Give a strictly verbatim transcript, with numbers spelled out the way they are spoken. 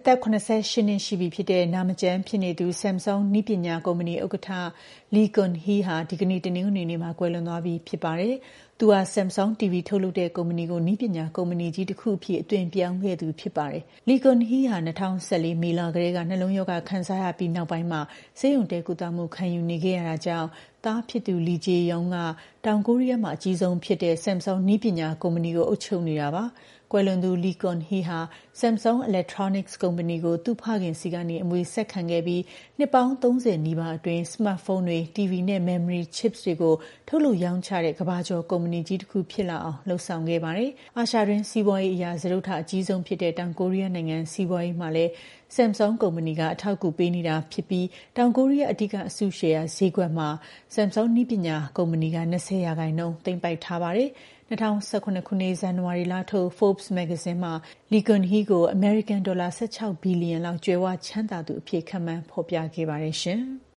သက်၇၈နှစ်ရှိပြီဖြစ်တဲ့နာမကျန်းဖြစ်နေသူ Samsung နည်းပညာကုမ္ပဏီဥက္ကဋ္ဌ Lee Kun-hee ဟာဒီကနေ့တနင်္ဂနွေနေ့မှာကွယ်လွန်သွားပြီဖြစ်ပါတယ်။သူဟာ Samsung တီဗီထုတ်လုပ်တဲ့ကုမ္ပဏီကိုနည်းပညာကုမ္ပဏီကြီးတစ်ခုအဖြစ်အသွင်ပြောင်းခဲ့သူဖြစ်ပါတယ်။ Lee Kun-hee ဟာ၂၀၁၄မေလကတည်းကနှလုံးရောဂါခံစားရပြီးနောက်ပိုင်းမှာဆေးရုံတက်ကုသမှုခံယူနေခဲ့ရတာကြောင့်သားဖြစ်သူ Lee Jae-yong ကတောင်ကိုရီးယားမှာအကြီးဆုံးဖြစ်တဲ့ Samsung နည်းပညာကုမ္ပဏီကိုအုပ်ချုပ်နေတာပါ။ကွယ်လွန်သူ Lee Kun-hee ဟာ Samsung Electronics ကုမ္ပဏီကိုသူ့ဖခင်ဆီကနေအမွေဆက်ခံခဲ့ပြီးနှစ်ပေါင်းသုံးဆယ်နီးပါးအတွင်း စမတ်ဖုန်းတွေ၊ တီဗီနဲ့ memory chips တွေကိုထုတ်လုပ်ရောင်းချတဲ့ကမ္ဘာကျော်ကုမ္ပဏီကြီးတစ်ခုဖြစ်လာအောင်လုပ်ဆောင်ခဲ့ပါတယ်။အာရှတွင်းစီးပွားရေးအရစတုတ္ထအကြီးဆုံးဖြစ်တဲ့တောင်ကိုရီးယားနိုင်ငံစီးပွားရေးမှာလည်း Samsung ကုမ္ပဏီကအထောက်အကူပေးနေတာဖြစ်ပြီးတောင်ကိုရီးယားအဓိကအစုရှယ်ယာဈေးကွက်မှာ Samsung နည်းပညာကုမ္ပဏီက၂၀ရာခိုင်နှုန်းသိမ်းပိုက်ထားပါတယ်။၂၀၁၇ခုနှစ်ဇန်နဝါရီလထုတ် Forbes မဂ္ဂဇင်းမှာ Lee Kun-hee ကိုအမေရိကန်ဒေါ်လာ၁၆ဘီလီယံလောက်ကြွယ်ဝချမ်းသာသူအဖြစ်ခန့်မှန်းဖော်ပြခဲ့ပါတယ်ရှင်။